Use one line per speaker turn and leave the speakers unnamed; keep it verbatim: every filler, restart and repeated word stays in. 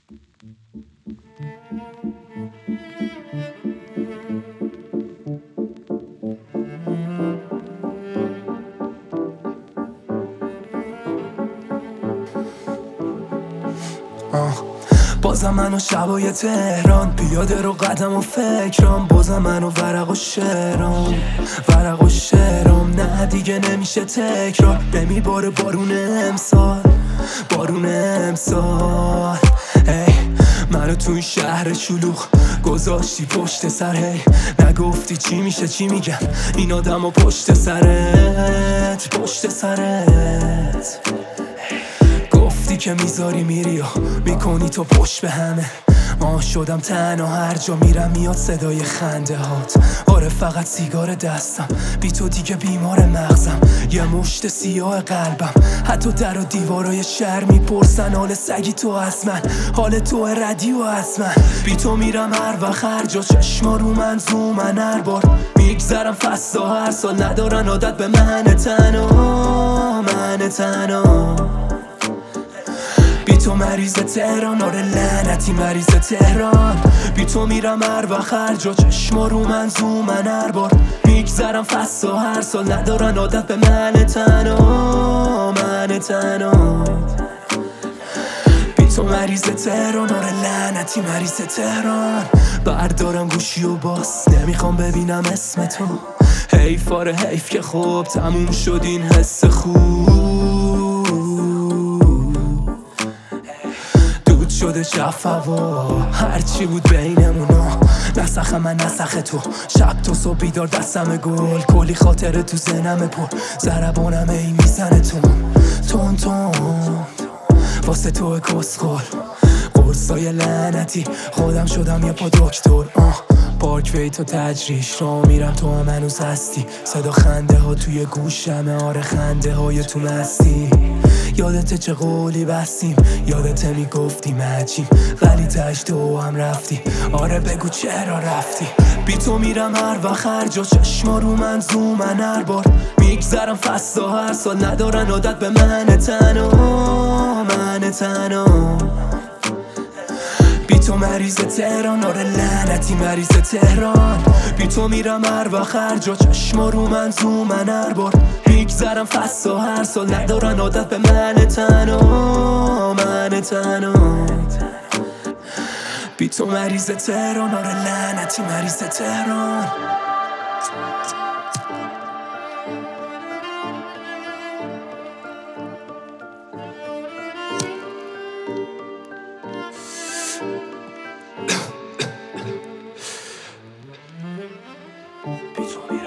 آه بازم منو شبای تهران پیاده رو قدم و فکرام، بازم منو ورق و شعرام ورق و شعرام. نه دیگه نمیشه تکرار، نمیباره بارون امسال بارون امسال. ای منو تو این شهر شلوغ گذاشتی پشت سر، هی نگفتی چی میشه چی میگن این آدم و پشت سرت پشت سرت. گفتی که میذاری میری و میکنی تو پشت به همه. آه شدم تنها، هر جا میرم میاد صدای خنده هات. آره فقط سیگار دستم، بی تو دیگه بیمار مغزم. یه مشت سیاه قلبم، حتی در و دیوارای شهر میپرسن حال سگی تو از من، حال تو ردی و از من. بی تو میرم هر وقت هر جا، چشما رو من زومن هر بار میگذرم فصلا هر سال. ندارن عادت به من تنها من تنها. بی تو مریض تهران، آره لعنتی مریض تهران. بی تو میرم هر وقت هر جا، چشما رو من زومن هر بار میگذرم فصلا هر سال. ندارن عادت به من تنها من تنها. بی تو مریض تهران، آره لعنتی مریض تهران. بردارم گوشی و باز نمیخوام ببینم اسم تو. حیف آره حیف که خوب تموم شد این حس خوب. شده شفوا هرچی بود بینمونا، نسخ من نسخ تو. شب تو صبح بیدار دستم گل، کلی خاطره تو ذهنم پر. ضربانم ای میزنه تون تون تون واسه تو کسخل. قرصای لعنتی خودم شدم یه پا دکتر. آه پارک وی تو تجریش را میرم، تو هم هنوز هستی. صدا خنده ها توی گوشمه، آره خنده های تو مستی. یادته چه قولی بستیم، یادته میگفتیم عجیم، ولی تش تو هم رفتی. آره بگو چرا رفتی. بی تو میرم هر وقت هر جا، چشما رو من زومن هر بار میگذرم فصلا هر سال. ندارن عادت به من تنها من تنها. بی تو مریض تهران، آره لعنتی مریض تهران. بی تو میرم هر وقت هر جا، چشما رو من زومن هر بار میگذرم فصلا هر سال. ندارن عادت به من تنها من تنها. بی تو مریض تهران، آره لعنتی مریض تهران. بی تو